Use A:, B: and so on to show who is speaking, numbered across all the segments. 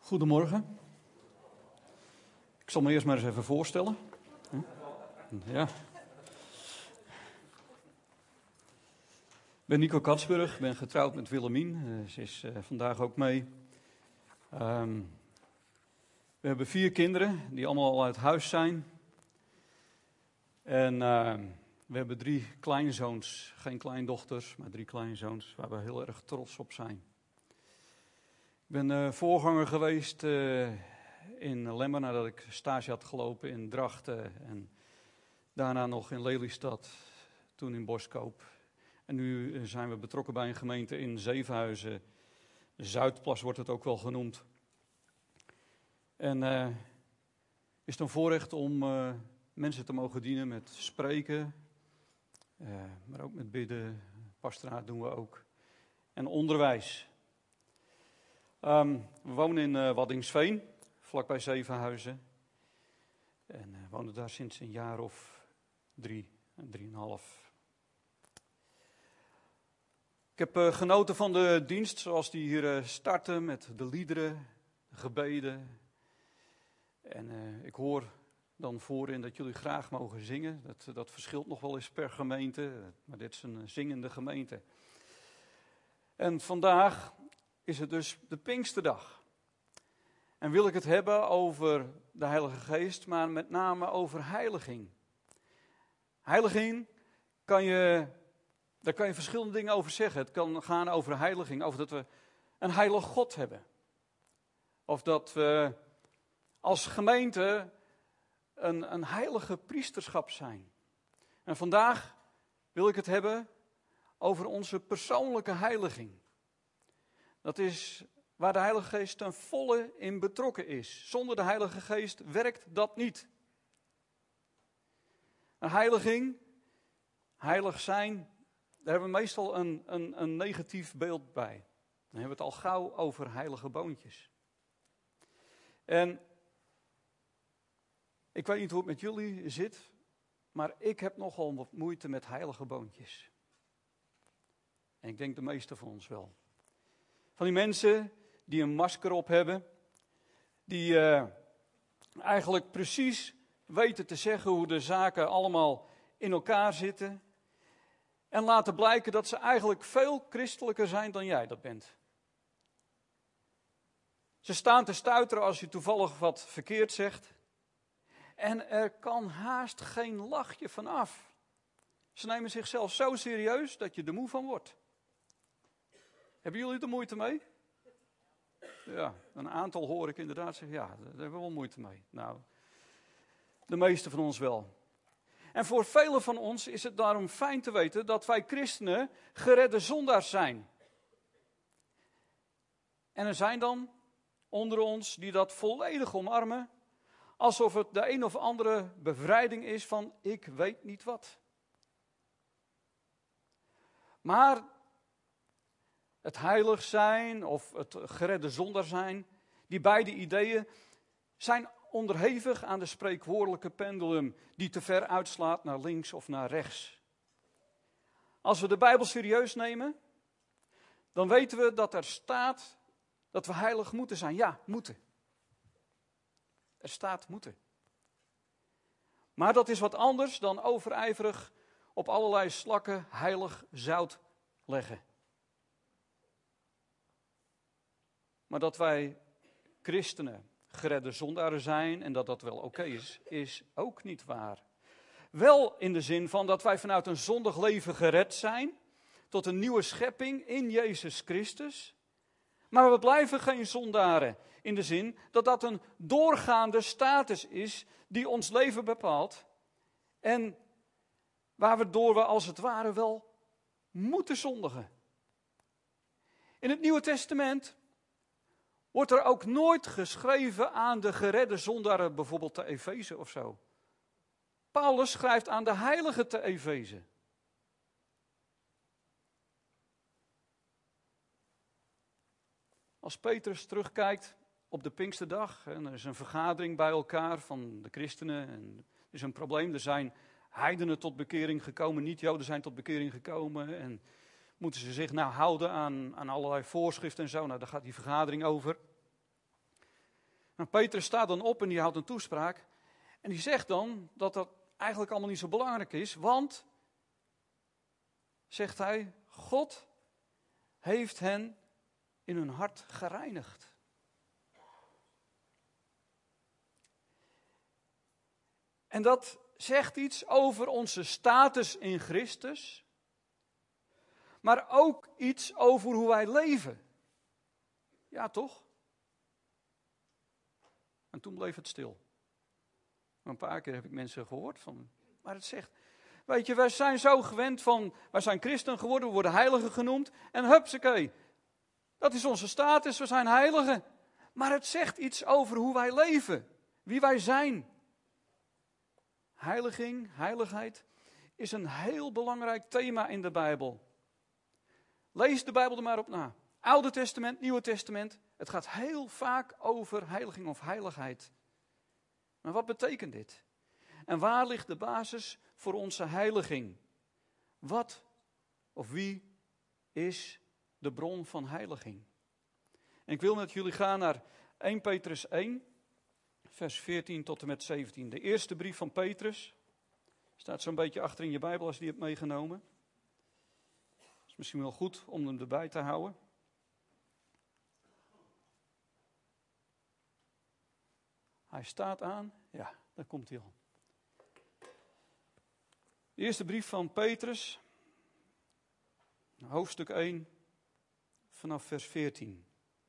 A: Goedemorgen. Ik zal me eerst maar eens even voorstellen. Ja. Ik ben Nico Katsburg, ben getrouwd met Willemien. Ze is vandaag ook mee. We hebben 4 kinderen die allemaal al uit huis zijn. En we hebben 3 kleinzoons, geen kleindochters, maar 3 kleinzoons waar we heel erg trots op zijn. Ik ben voorganger geweest in Lemmer nadat ik stage had gelopen in Drachten en daarna nog in Lelystad, toen in Boskoop. En nu zijn we betrokken bij een gemeente in Zevenhuizen, Zuidplas wordt het ook wel genoemd. En is het een voorrecht om mensen te mogen dienen met spreken, maar ook met bidden, pastoraat doen we ook, en onderwijs. We wonen in Waddinxveen, vlakbij Zevenhuizen. En wonen daar sinds een jaar of 3, 3,5. Ik heb genoten van de dienst zoals die hier starten met de liederen, de gebeden. En ik hoor dan voorin dat jullie graag mogen zingen. Dat verschilt nog wel eens per gemeente, maar dit is een zingende gemeente. En vandaag is het dus de Pinksterdag. En wil ik het hebben over de Heilige Geest, maar met name over heiliging. Heiliging, daar kan je verschillende dingen over zeggen. Het kan gaan over heiliging, over dat we een heilig God hebben. Of dat we als gemeente een heilige priesterschap zijn. En vandaag wil ik het hebben over onze persoonlijke heiliging. Dat is waar de Heilige Geest ten volle in betrokken is. Zonder de Heilige Geest werkt dat niet. Een heiliging, heilig zijn, daar hebben we meestal een negatief beeld bij. Dan hebben we het al gauw over heilige boontjes. En ik weet niet hoe het met jullie zit, maar ik heb nogal wat moeite met heilige boontjes. En ik denk de meeste van ons wel. Van die mensen die een masker op hebben, die eigenlijk precies weten te zeggen hoe de zaken allemaal in elkaar zitten. En laten blijken dat ze eigenlijk veel christelijker zijn dan jij dat bent. Ze staan te stuiteren als je toevallig wat verkeerd zegt. En er kan haast geen lachje van af. Ze nemen zichzelf zo serieus dat je er moe van wordt. Hebben jullie er moeite mee? Ja, een aantal hoor ik inderdaad zeggen, ja, daar hebben we wel moeite mee. Nou, de meeste van ons wel. En voor velen van ons is het daarom fijn te weten dat wij christenen geredde zondaars zijn. En er zijn dan onder ons die dat volledig omarmen, alsof het de een of andere bevrijding is van ik weet niet wat. Maar het heilig zijn of het geredde zondaar zijn, die beide ideeën zijn onderhevig aan de spreekwoordelijke pendulum die te ver uitslaat naar links of naar rechts. Als we de Bijbel serieus nemen, dan weten we dat er staat dat we heilig moeten zijn. Ja, moeten. Er staat moeten. Maar dat is wat anders dan overijverig op allerlei slakken heilig zout leggen. Maar dat wij christenen geredde zondaren zijn en dat dat wel oké is ook niet waar. Wel in de zin van dat wij vanuit een zondig leven gered zijn tot een nieuwe schepping in Jezus Christus. Maar we blijven geen zondaren in de zin dat dat een doorgaande status is die ons leven bepaalt. En waardoor we als het ware wel moeten zondigen. In het Nieuwe Testament wordt er ook nooit geschreven aan de geredde zondaren, bijvoorbeeld te Efeze of zo. Paulus schrijft aan de heiligen te Efeze. Als Petrus terugkijkt op de Pinksterdag, en er is een vergadering bij elkaar van de christenen, en er is een probleem, er zijn heidenen tot bekering gekomen, niet-Joden zijn tot bekering gekomen, en moeten ze zich nou houden aan allerlei voorschriften en zo, nou daar gaat die vergadering over. En Petrus staat dan op en die houdt een toespraak. En die zegt dan dat dat eigenlijk allemaal niet zo belangrijk is. Want, zegt hij, God heeft hen in hun hart gereinigd. En dat zegt iets over onze status in Christus. Maar ook iets over hoe wij leven. Ja, toch? En toen bleef het stil. Een paar keer heb ik mensen gehoord van, maar het zegt, weet je, wij zijn zo gewend van, wij zijn christen geworden, we worden heiligen genoemd. En hupsakee, dat is onze status, we zijn heiligen. Maar het zegt iets over hoe wij leven, wie wij zijn. Heiliging, heiligheid, is een heel belangrijk thema in de Bijbel. Lees de Bijbel er maar op na. Oude Testament, Nieuwe Testament. Het gaat heel vaak over heiliging of heiligheid. Maar wat betekent dit? En waar ligt de basis voor onze heiliging? Wat of wie is de bron van heiliging? En ik wil met jullie gaan naar 1 Petrus 1, vers 14 tot en met 17. De eerste brief van Petrus. Staat zo'n beetje achter in je Bijbel als je die hebt meegenomen. Het is misschien wel goed om hem erbij te houden. Hij staat aan. Ja, daar komt hij al. De eerste brief van Petrus. Hoofdstuk 1. Vanaf vers 14.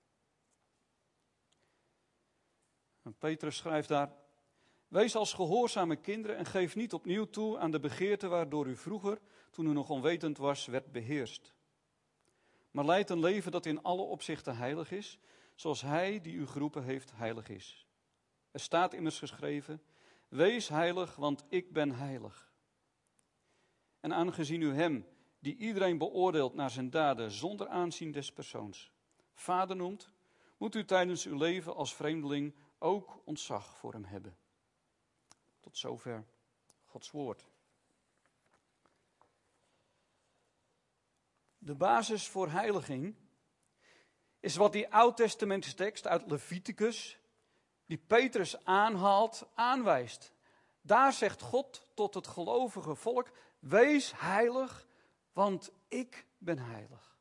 A: En Petrus schrijft daar. Wees als gehoorzame kinderen en geef niet opnieuw toe aan de begeerte waardoor u vroeger, toen u nog onwetend was, werd beheerst. Maar leid een leven dat in alle opzichten heilig is, zoals hij die u geroepen heeft heilig is. Er staat immers geschreven, wees heilig, want ik ben heilig. En aangezien u hem, die iedereen beoordeelt naar zijn daden zonder aanzien des persoons, Vader noemt, moet u tijdens uw leven als vreemdeling ook ontzag voor hem hebben. Tot zover Gods woord. De basis voor heiliging is wat die Oud-testamentische tekst uit Leviticus, die Petrus aanhaalt, aanwijst. Daar zegt God tot het gelovige volk, wees heilig, want ik ben heilig.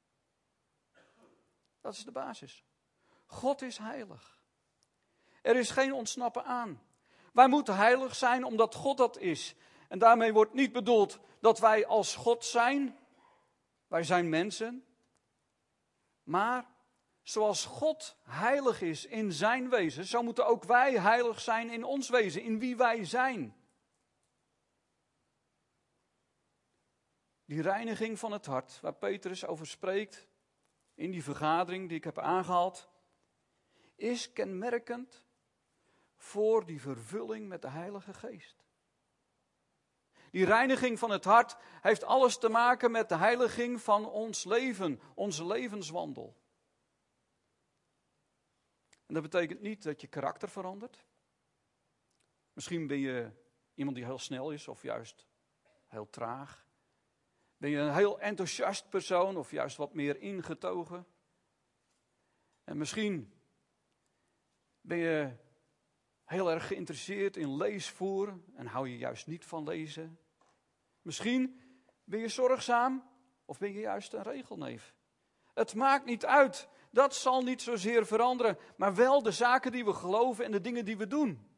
A: Dat is de basis. God is heilig. Er is geen ontsnappen aan. Wij moeten heilig zijn omdat God dat is. En daarmee wordt niet bedoeld dat wij als God zijn. Wij zijn mensen. Maar zoals God heilig is in zijn wezen, zo moeten ook wij heilig zijn in ons wezen, in wie wij zijn. Die reiniging van het hart, waar Petrus over spreekt, in die vergadering die ik heb aangehaald, is kenmerkend voor die vervulling met de Heilige Geest. Die reiniging van het hart heeft alles te maken met de heiliging van ons leven, onze levenswandel. En dat betekent niet dat je karakter verandert. Misschien ben je iemand die heel snel is of juist heel traag. Ben je een heel enthousiast persoon of juist wat meer ingetogen. En misschien ben je heel erg geïnteresseerd in leesvoer en hou je juist niet van lezen. Misschien ben je zorgzaam of ben je juist een regelneef. Het maakt niet uit. Dat zal niet zozeer veranderen, maar wel de zaken die we geloven en de dingen die we doen.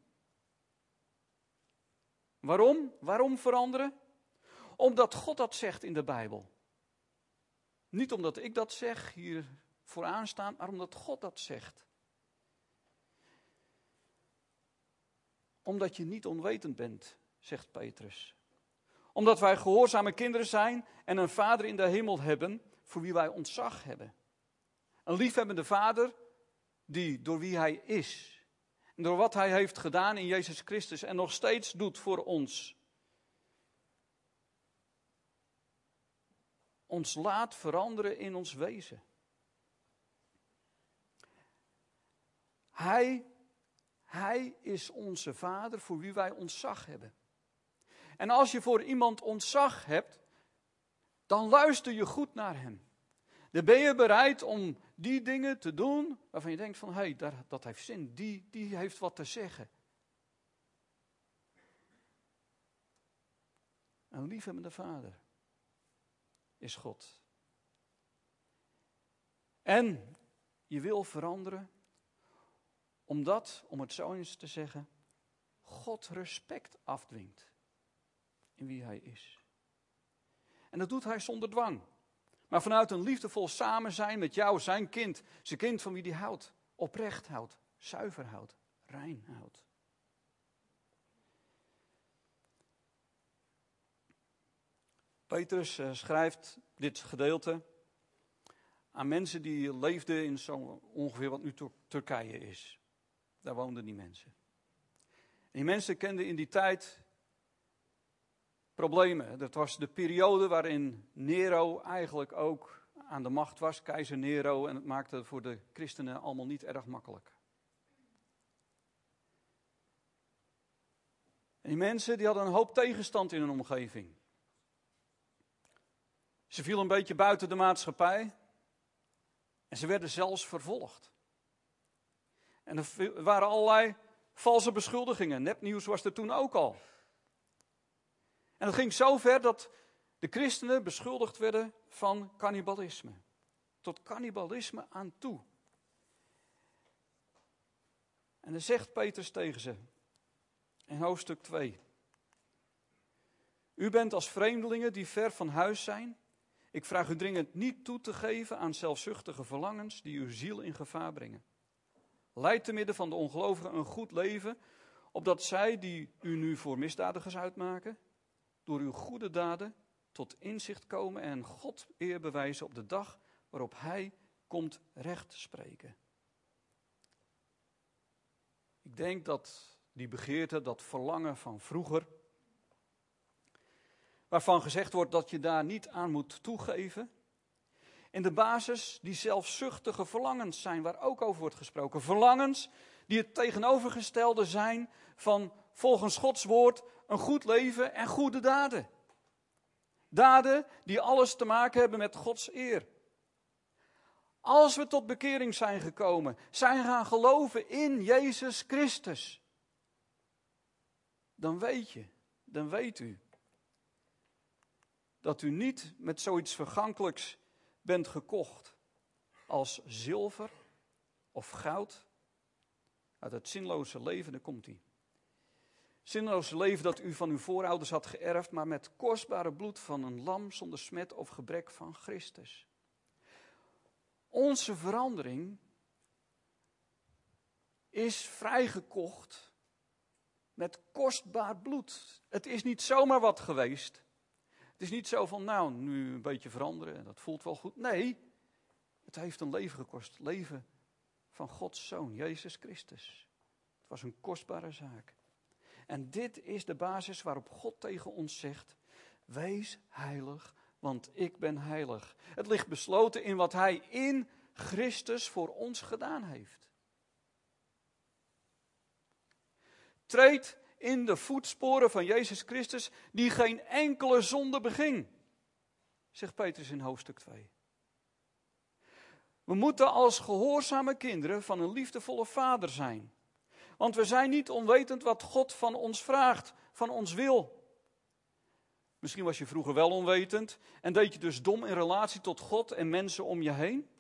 A: Waarom? Waarom veranderen? Omdat God dat zegt in de Bijbel. Niet omdat ik dat zeg, hier vooraan staan, maar omdat God dat zegt. Omdat je niet onwetend bent, zegt Petrus. Omdat wij gehoorzame kinderen zijn en een Vader in de hemel hebben, voor wie wij ontzag hebben. Een liefhebbende Vader, door wie Hij is. En door wat Hij heeft gedaan in Jezus Christus en nog steeds doet voor ons. Ons laat veranderen in ons wezen. Hij is onze Vader voor wie wij ontzag hebben. En als je voor iemand ontzag hebt, dan luister je goed naar Hem. Dan ben je bereid om die dingen te doen waarvan je denkt van, hé, dat heeft zin, die heeft wat te zeggen. Een liefhebbende vader is God. En je wil veranderen, omdat, om het zo eens te zeggen, God respect afdwingt in wie hij is. En dat doet hij zonder dwang. Maar vanuit een liefdevol samen zijn met jou, zijn kind. Zijn kind van wie hij houdt. Oprecht houdt. Zuiver houdt. Rein houdt. Petrus schrijft dit gedeelte aan mensen die leefden in zo ongeveer wat nu Turkije is. Daar woonden die mensen. En die mensen kenden in die tijd problemen. Dat was de periode waarin Nero eigenlijk ook aan de macht was, keizer Nero, en het maakte het voor de christenen allemaal niet erg makkelijk. En die mensen die hadden een hoop tegenstand in hun omgeving. Ze vielen een beetje buiten de maatschappij en ze werden zelfs vervolgd. En er waren allerlei valse beschuldigingen. Nepnieuws was er toen ook al. En het ging zo ver dat de christenen beschuldigd werden van cannibalisme. Tot cannibalisme aan toe. En dan zegt Petrus tegen ze in hoofdstuk 2. U bent als vreemdelingen die ver van huis zijn. Ik vraag u dringend niet toe te geven aan zelfzuchtige verlangens die uw ziel in gevaar brengen. Leid te midden van de ongelovigen een goed leven, opdat zij die u nu voor misdadigers uitmaken, door uw goede daden tot inzicht komen en God eer bewijzen op de dag waarop hij komt recht spreken. Ik denk dat die begeerte, dat verlangen van vroeger, waarvan gezegd wordt dat je daar niet aan moet toegeven, in de basis die zelfzuchtige verlangens zijn waar ook over wordt gesproken. Verlangens die het tegenovergestelde zijn van volgens Gods woord een goed leven en goede daden. Daden die alles te maken hebben met Gods eer. Als we tot bekering zijn gekomen, zijn gaan geloven in Jezus Christus, dan weet u, dat u niet met zoiets vergankelijks bent gekocht als zilver of goud uit het zinloze leven, daar komt ie. Zinloze leven dat u van uw voorouders had geërfd, maar met kostbare bloed van een lam zonder smet of gebrek van Christus. Onze verandering is vrijgekocht met kostbaar bloed. Het is niet zomaar wat geweest. Het is niet zo van, nou, nu een beetje veranderen, dat voelt wel goed. Nee, het heeft een leven gekost. Het leven van Gods Zoon, Jezus Christus. Het was een kostbare zaak. En dit is de basis waarop God tegen ons zegt, wees heilig, want ik ben heilig. Het ligt besloten in wat hij in Christus voor ons gedaan heeft. Treed in de voetsporen van Jezus Christus, die geen enkele zonde beging, zegt Petrus in hoofdstuk 2. We moeten als gehoorzame kinderen van een liefdevolle vader zijn. Want we zijn niet onwetend wat God van ons vraagt, van ons wil. Misschien was je vroeger wel onwetend en deed je dus dom in relatie tot God en mensen om je heen.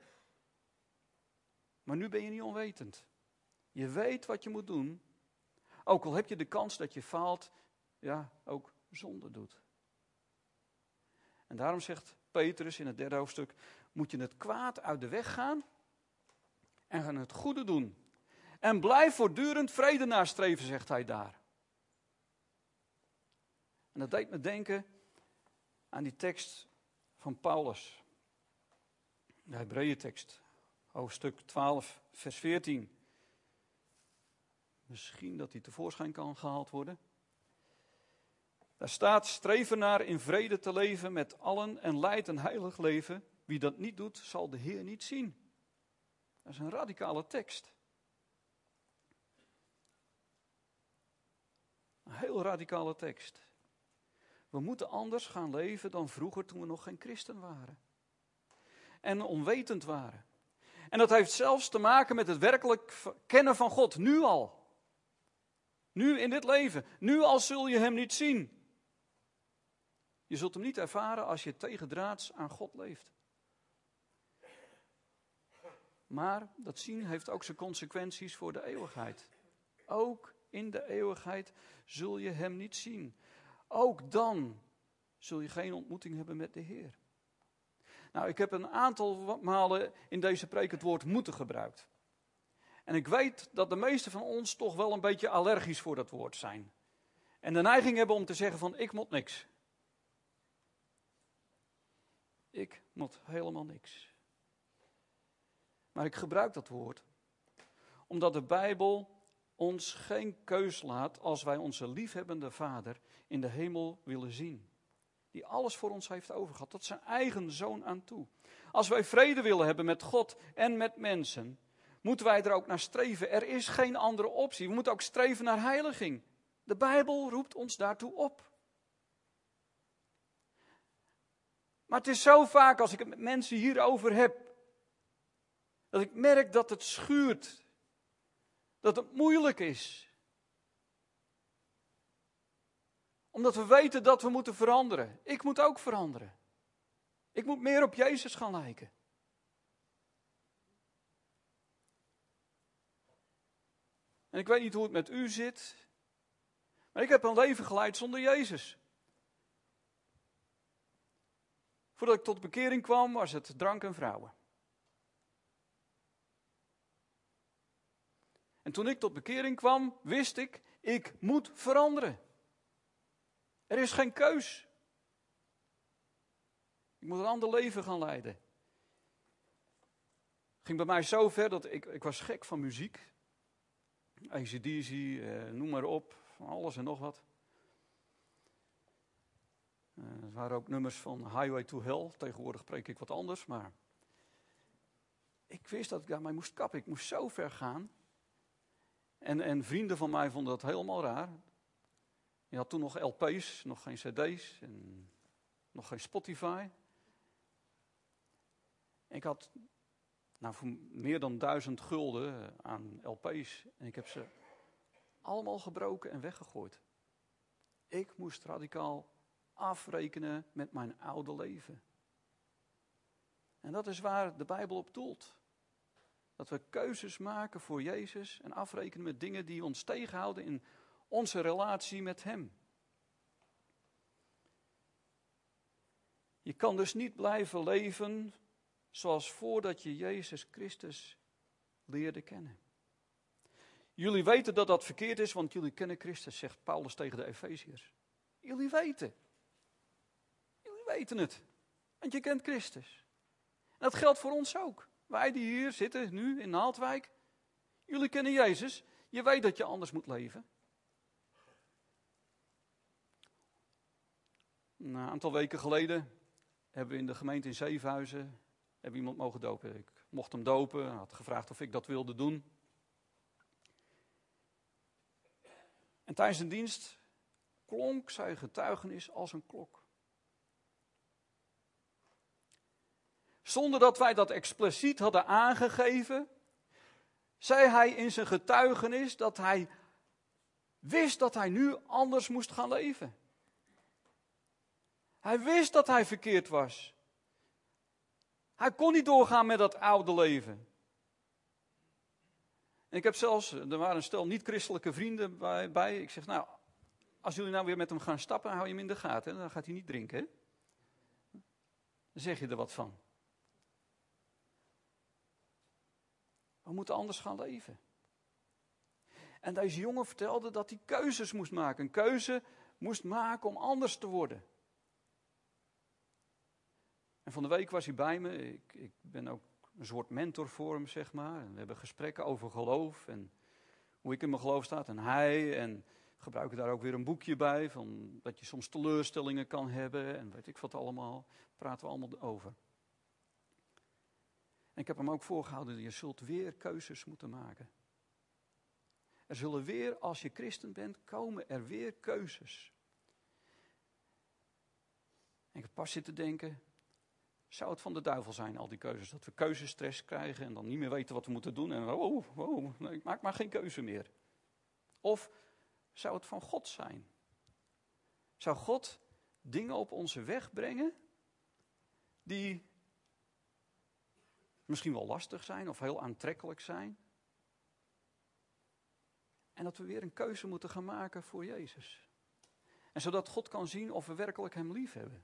A: Maar nu ben je niet onwetend. Je weet wat je moet doen. Ook al heb je de kans dat je faalt, ja, ook zonde doet. En daarom zegt Petrus in het 3e hoofdstuk, moet je het kwaad uit de weg gaan en gaan het goede doen. En blijf voortdurend vrede nastreven, zegt hij daar. En dat deed me denken aan die tekst van Paulus. De Hebreeëntekst, hoofdstuk 12, vers 14. Misschien dat die tevoorschijn kan gehaald worden. Daar staat, streef ernaar in vrede te leven met allen en leid een heilig leven. Wie dat niet doet, zal de Heer niet zien. Dat is een radicale tekst. Een heel radicale tekst. We moeten anders gaan leven dan vroeger toen we nog geen christen waren. en onwetend waren. En dat heeft zelfs te maken met het werkelijk kennen van God, nu al. Nu in dit leven, nu al zul je hem niet zien. Je zult hem niet ervaren als je tegendraads aan God leeft. Maar dat zien heeft ook zijn consequenties voor de eeuwigheid. Ook in de eeuwigheid zul je hem niet zien. Ook dan zul je geen ontmoeting hebben met de Heer. Nou, ik heb een aantal malen in deze preek het woord moeten gebruikt. En ik weet dat de meesten van ons toch wel een beetje allergisch voor dat woord zijn. En de neiging hebben om te zeggen van ik moet niks. Ik moet helemaal niks. Maar ik gebruik dat woord omdat de Bijbel ons geen keus laat als wij onze liefhebbende Vader in de hemel willen zien. Die alles voor ons heeft overgehad, tot zijn eigen zoon aan toe. Als wij vrede willen hebben met God en met mensen, moeten wij er ook naar streven. Er is geen andere optie. We moeten ook streven naar heiliging. De Bijbel roept ons daartoe op. Maar het is zo vaak als ik het met mensen hierover heb, dat ik merk dat het schuurt. Dat het moeilijk is. Omdat we weten dat we moeten veranderen. Ik moet ook veranderen. Ik moet meer op Jezus gaan lijken. En ik weet niet hoe het met u zit. Maar ik heb een leven geleid zonder Jezus. Voordat ik tot bekering kwam, was het drank en vrouwen. En toen ik tot bekering kwam, wist ik moet veranderen. Er is geen keus. Ik moet een ander leven gaan leiden. Het ging bij mij zo ver dat ik was gek van muziek. AC/DC, noem maar op, van alles en nog wat. Er waren ook nummers van Highway to Hell. Tegenwoordig preek ik wat anders, maar ik wist dat ik daarmee moest kappen. Ik moest zo ver gaan. En vrienden van mij vonden dat helemaal raar. Je had toen nog LP's, nog geen cd's en nog geen Spotify. Ik had voor meer dan 1000 gulden aan LP's en ik heb ze allemaal gebroken en weggegooid. Ik moest radicaal afrekenen met mijn oude leven. En dat is waar de Bijbel op doelt. Dat we keuzes maken voor Jezus en afrekenen met dingen die ons tegenhouden in onze relatie met Hem. Je kan dus niet blijven leven zoals voordat je Jezus Christus leerde kennen. Jullie weten dat dat verkeerd is, want jullie kennen Christus, zegt Paulus tegen de Efeziërs. Jullie weten het, want je kent Christus. En dat geldt voor ons ook. Wij die hier zitten, nu in Naaldwijk, jullie kennen Jezus, je weet dat je anders moet leven. Een aantal weken geleden hebben we in de gemeente in Zevenhuizen iemand mogen dopen. Ik mocht hem dopen, hij had gevraagd of ik dat wilde doen. En tijdens de dienst klonk zijn getuigenis als een klok. Zonder dat wij dat expliciet hadden aangegeven, zei hij in zijn getuigenis dat hij wist dat hij nu anders moest gaan leven. Hij wist dat hij verkeerd was. Hij kon niet doorgaan met dat oude leven. En ik heb zelfs, er waren een stel niet-christelijke vrienden bij. Ik zeg, nou, als jullie nou weer met hem gaan stappen, hou je hem in de gaten. Hè? Dan gaat hij niet drinken. Hè? Dan zeg je er wat van. We moeten anders gaan leven. En deze jongen vertelde dat hij keuzes moest maken. Een keuze moest maken om anders te worden. En van de week was hij bij me. Ik ben ook een soort mentor voor hem, zeg maar. En we hebben gesprekken over geloof en hoe ik in mijn geloof sta. En hij, en gebruiken daar ook weer een boekje bij. Van dat je soms teleurstellingen kan hebben en weet ik wat allemaal. Praten we allemaal over. En ik heb hem ook voorgehouden, je zult weer keuzes moeten maken. Er zullen weer, als je christen bent, komen er weer keuzes. En ik heb pas zitten denken, Zou het van de duivel zijn, al die keuzes? Dat we keuzestress krijgen en dan niet meer weten wat we moeten doen. En nee, ik maak maar geen keuze meer. Of zou het van God zijn? Zou God dingen op onze weg brengen die misschien wel lastig zijn of heel aantrekkelijk zijn? En dat we weer een keuze moeten gaan maken voor Jezus. En zodat God kan zien of we werkelijk hem lief hebben.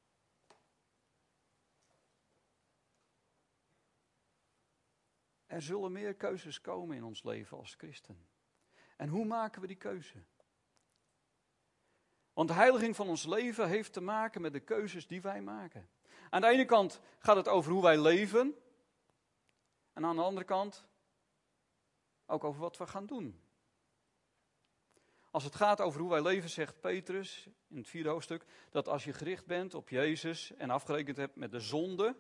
A: Er zullen meer keuzes komen in ons leven als christen. En hoe maken we die keuze? Want de heiliging van ons leven heeft te maken met de keuzes die wij maken. Aan de ene kant gaat het over hoe wij leven. En aan de andere kant ook over wat we gaan doen. Als het gaat over hoe wij leven, zegt Petrus in het 4e hoofdstuk, dat als je gericht bent op Jezus en afgerekend hebt met de zonde,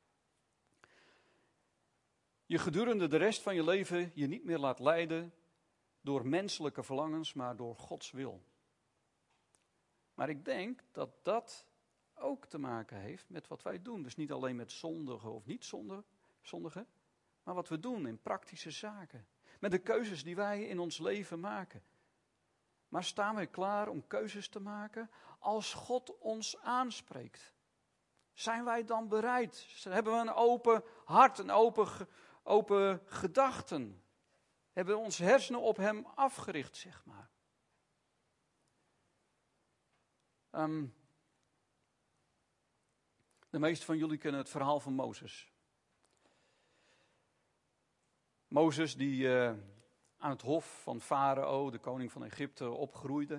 A: je gedurende de rest van je leven je niet meer laat leiden door menselijke verlangens, maar door Gods wil. Maar ik denk dat dat ook te maken heeft met wat wij doen. Dus niet alleen met zondigen of niet zondigen, maar wat we doen in praktische zaken. Met de keuzes die wij in ons leven maken. Maar staan wij klaar om keuzes te maken als God ons aanspreekt? Zijn wij dan bereid? Hebben we een open hart, een open gedachten? Hebben we onze hersenen op hem afgericht, zeg maar? De meesten van jullie kennen het verhaal van Mozes. Mozes die aan het hof van Farao, de koning van Egypte, opgroeide.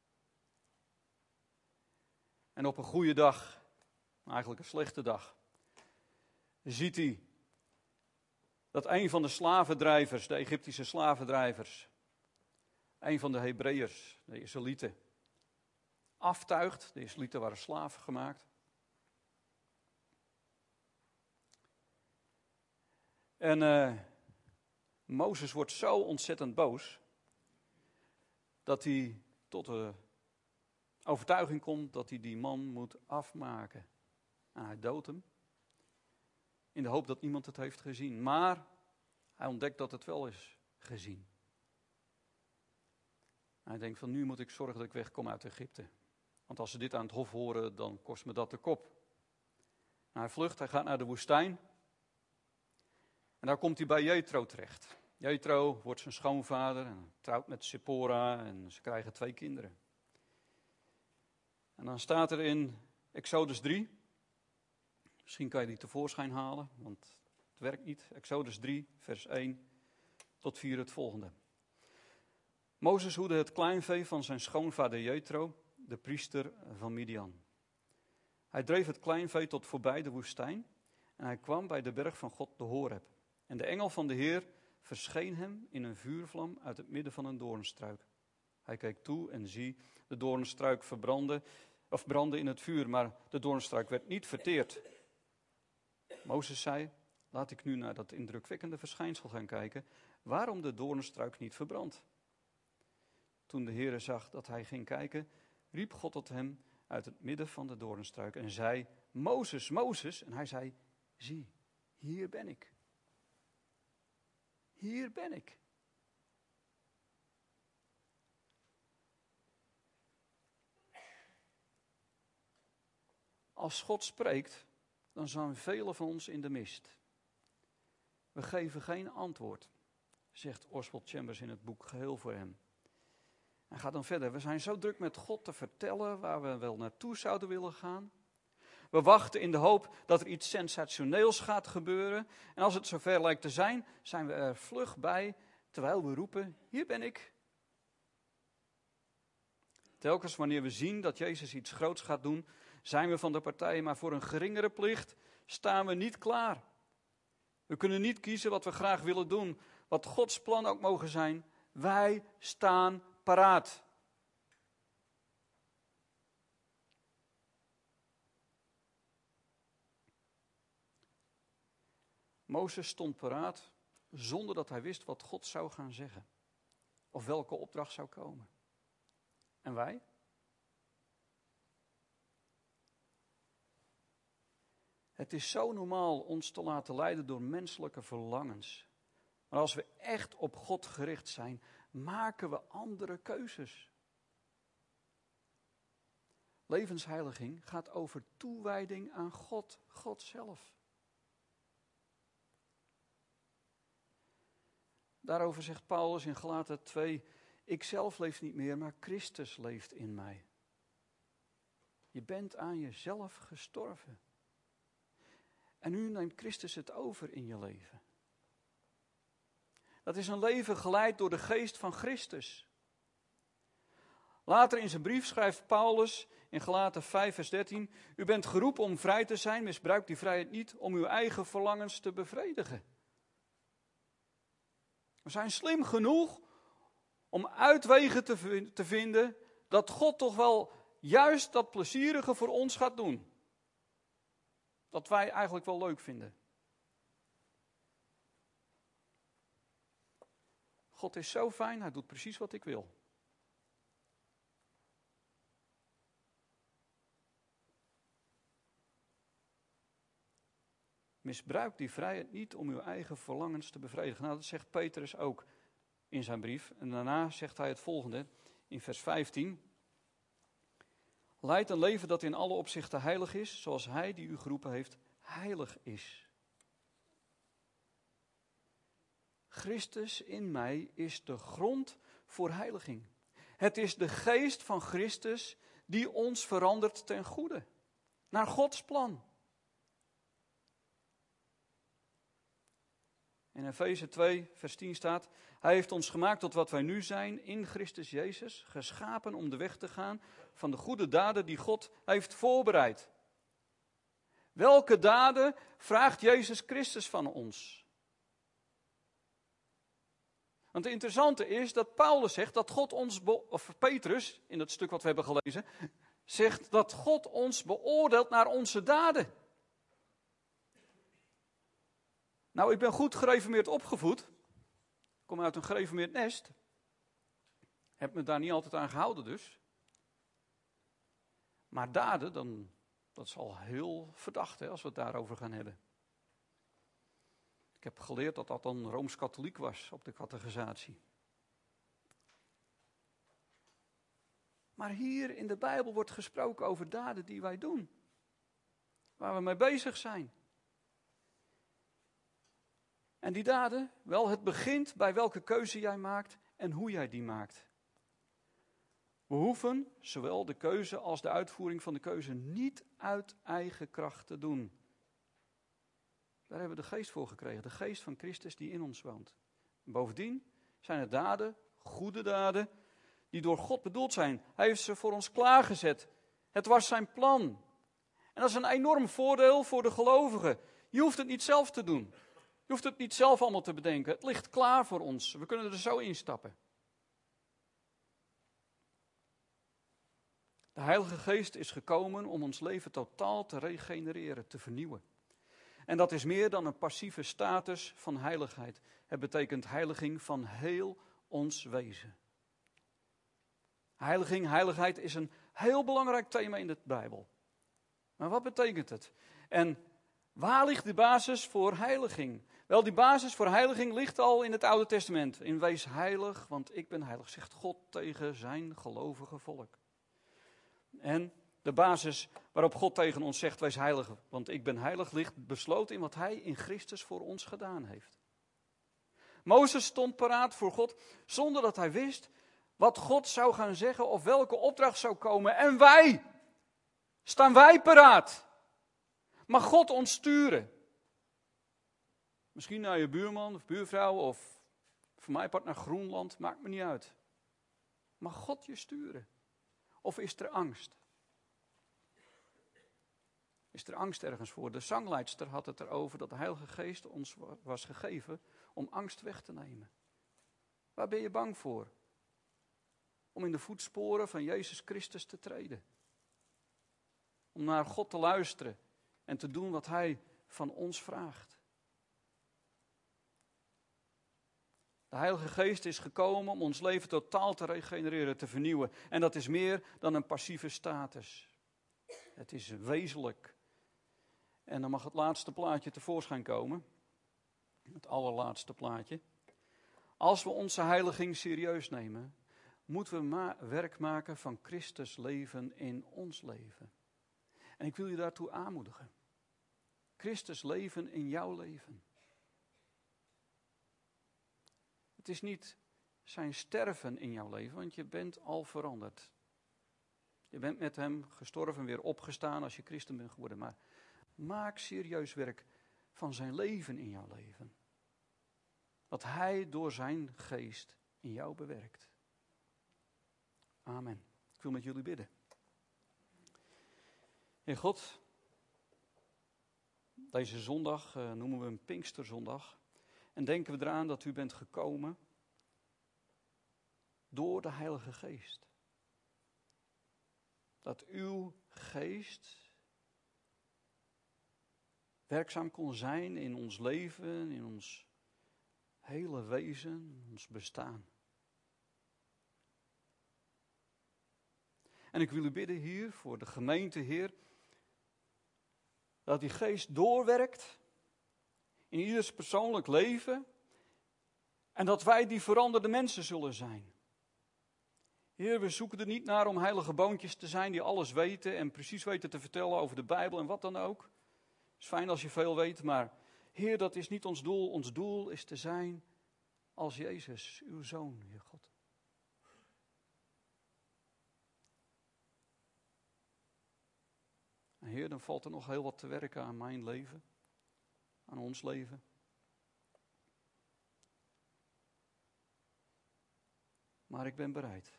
A: En op een goede dag, eigenlijk een slechte dag, ziet hij dat een van de slavendrijvers, de Egyptische slavendrijvers, een van de Hebreeërs, de Israëlieten, aftuigt. De Israëlieten waren slaven gemaakt. En Mozes wordt zo ontzettend boos dat hij tot de overtuiging komt dat hij die man moet afmaken. En hij doodt hem in de hoop dat niemand het heeft gezien. Maar hij ontdekt dat het wel is gezien. Hij denkt van nu moet ik zorgen dat ik wegkom uit Egypte. Want als ze dit aan het hof horen, dan kost me dat de kop. En hij vlucht, hij gaat naar de woestijn. En daar komt hij bij Jethro terecht. Jethro wordt zijn schoonvader en trouwt met Sephora en ze krijgen 2 kinderen. En dan staat er in Exodus 3, misschien kan je die tevoorschijn halen, want het werkt niet. Exodus 3, vers 1 tot 4 het volgende. Mozes hoedde het kleinvee van zijn schoonvader Jethro, de priester van Midian. Hij dreef het kleinvee tot voorbij de woestijn en hij kwam bij de berg van God de Horeb. En de engel van de Heer verscheen hem in een vuurvlam uit het midden van een doornstruik. Hij keek toe en zie, de doornstruik brandde in het vuur, maar de doornstruik werd niet verteerd. Mozes zei, laat ik nu naar dat indrukwekkende verschijnsel gaan kijken, waarom de doornstruik niet verbrandt. Toen de Heer zag dat hij ging kijken, riep God tot hem uit het midden van de doornstruik en zei, Mozes, Mozes. En hij zei, zie, hier ben ik. Hier ben ik. Als God spreekt, dan zijn velen van ons in de mist. We geven geen antwoord, zegt Oswald Chambers in het boek Geheel voor hem. Hij gaat dan verder. We zijn zo druk met God te vertellen waar we wel naartoe zouden willen gaan. We wachten in de hoop dat er iets sensationeels gaat gebeuren. En als het zover lijkt te zijn, zijn we er vlug bij, terwijl we roepen, hier ben ik. Telkens wanneer we zien dat Jezus iets groots gaat doen, zijn we van de partij, maar voor een geringere plicht staan we niet klaar. We kunnen niet kiezen wat we graag willen doen, wat Gods plan ook mogen zijn. Wij staan paraat. Mozes stond paraat zonder dat hij wist wat God zou gaan zeggen. Of welke opdracht zou komen. En wij? Het is zo normaal ons te laten leiden door menselijke verlangens. Maar als we echt op God gericht zijn, maken we andere keuzes. Levensheiliging gaat over toewijding aan God, God zelf. Daarover zegt Paulus in Galaten 2, ik zelf leef niet meer, maar Christus leeft in mij. Je bent aan jezelf gestorven. En nu neemt Christus het over in je leven. Dat is een leven geleid door de geest van Christus. Later in zijn brief schrijft Paulus in Galaten 5 vers 13, u bent geroepen om vrij te zijn, misbruik die vrijheid niet om uw eigen verlangens te bevredigen. We zijn slim genoeg om uitwegen te vinden dat God toch wel juist dat plezierige voor ons gaat doen. Dat wij eigenlijk wel leuk vinden. God is zo fijn, hij doet precies wat ik wil. Misbruik die vrijheid niet om uw eigen verlangens te bevredigen. Nou, dat zegt Petrus ook in zijn brief. En daarna zegt hij het volgende in vers 15. Leid een leven dat in alle opzichten heilig is, zoals hij die u geroepen heeft, heilig is. Christus in mij is de grond voor heiliging. Het is de geest van Christus die ons verandert ten goede. Naar Gods plan. In Efeze 2 vers 10 staat, hij heeft ons gemaakt tot wat wij nu zijn in Christus Jezus, geschapen om de weg te gaan van de goede daden die God heeft voorbereid. Welke daden vraagt Jezus Christus van ons? Want het interessante is dat Paulus zegt dat God ons, of Petrus, in dat stuk wat we hebben gelezen, zegt dat God ons beoordeelt naar onze daden. Nou, ik ben goed gereformeerd opgevoed. Ik kom uit een gereformeerd nest. Heb me daar niet altijd aan gehouden dus. Maar daden, dat is al heel verdacht als we het daarover gaan hebben. Ik heb geleerd dat dat dan Rooms-Katholiek was op de catechisatie. Maar hier in de Bijbel wordt gesproken over daden die wij doen. Waar we mee bezig zijn. En die daden, wel, het begint bij welke keuze jij maakt en hoe jij die maakt. We hoeven zowel de keuze als de uitvoering van de keuze niet uit eigen kracht te doen. Daar hebben we de geest voor gekregen, de geest van Christus die in ons woont. En bovendien zijn het daden, goede daden, die door God bedoeld zijn. Hij heeft ze voor ons klaargezet. Het was zijn plan. En dat is een enorm voordeel voor de gelovigen. Je hoeft het niet zelf te doen. Je hoeft het niet zelf allemaal te bedenken. Het ligt klaar voor ons. We kunnen er zo instappen. De Heilige Geest is gekomen om ons leven totaal te regenereren, te vernieuwen. En dat is meer dan een passieve status van heiligheid. Het betekent heiliging van heel ons wezen. Heiligheid is een heel belangrijk thema in de Bijbel. Maar wat betekent het? En waar ligt de basis voor heiliging? Wel, die basis voor heiliging ligt al in het Oude Testament. In wees heilig, want ik ben heilig, zegt God tegen zijn gelovige volk. En de basis waarop God tegen ons zegt, wees heilig, want ik ben heilig, ligt besloten in wat hij in Christus voor ons gedaan heeft. Mozes stond paraat voor God, zonder dat hij wist wat God zou gaan zeggen of welke opdracht zou komen. En staan wij paraat. Mag God ons sturen? Misschien naar je buurman of buurvrouw of voor mij part naar Groenland, maakt me niet uit. Mag God je sturen? Of is er angst? Is er angst ergens voor? De zangleidster had het erover dat de Heilige Geest ons was gegeven om angst weg te nemen. Waar ben je bang voor? Om in de voetsporen van Jezus Christus te treden. Om naar God te luisteren en te doen wat Hij van ons vraagt. De Heilige Geest is gekomen om ons leven totaal te regenereren, te vernieuwen. En dat is meer dan een passieve status. Het is wezenlijk. En dan mag het laatste plaatje tevoorschijn komen. Het allerlaatste plaatje. Als we onze heiliging serieus nemen, moeten we werk maken van Christus leven in ons leven. En ik wil je daartoe aanmoedigen. Christus leven in jouw leven. Het is niet zijn sterven in jouw leven, want je bent al veranderd. Je bent met hem gestorven, weer opgestaan als je christen bent geworden. Maar maak serieus werk van zijn leven in jouw leven. Wat hij door zijn geest in jou bewerkt. Amen. Ik wil met jullie bidden. Heer God, deze zondag noemen we een Pinksterzondag. En denken we eraan dat u bent gekomen door de Heilige Geest. Dat uw geest werkzaam kon zijn in ons leven, in ons hele wezen, ons bestaan. En ik wil u bidden hier voor de gemeente, Heer, dat die geest doorwerkt in ieders persoonlijk leven en dat wij die veranderde mensen zullen zijn. Heer, we zoeken er niet naar om heilige boontjes te zijn die alles weten en precies weten te vertellen over de Bijbel en wat dan ook. Het is fijn als je veel weet, maar Heer, dat is niet ons doel. Ons doel is te zijn als Jezus, uw Zoon, Heer God. En Heer, dan valt er nog heel wat te werken aan mijn leven, aan ons leven. Maar ik ben bereid.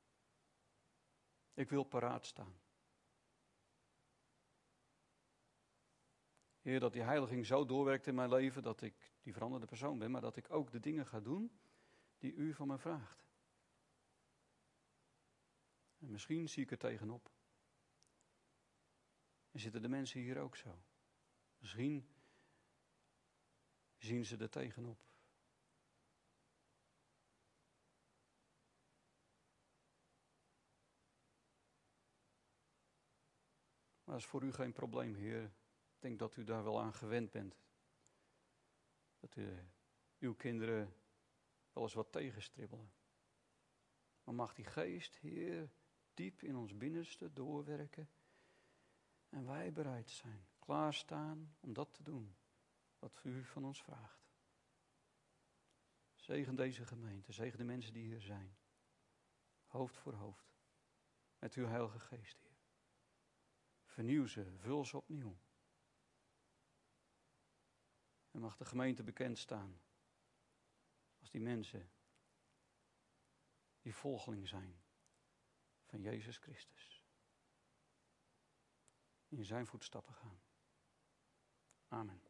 A: Ik wil paraat staan. Heer, dat die heiliging zo doorwerkt in mijn leven dat ik die veranderde persoon ben, maar dat ik ook de dingen ga doen die u van mij vraagt. En misschien zie ik er tegenop. En zitten de mensen hier ook zo. Misschien zien ze er tegenop. Maar dat is voor u geen probleem, Heer. Ik denk dat u daar wel aan gewend bent. Dat uw kinderen wel eens wat tegenstribbelen. Maar mag die geest, Heer, diep in ons binnenste doorwerken. En wij bereid zijn, klaarstaan om dat te doen. Wat u van ons vraagt. Zegen deze gemeente, zegen de mensen die hier zijn. Hoofd voor hoofd. Met uw Heilige Geest, Heer. Vernieuw ze, vul ze opnieuw. En mag de gemeente bekend staan als die mensen die volgeling zijn van Jezus Christus. In zijn voetstappen gaan. Amen.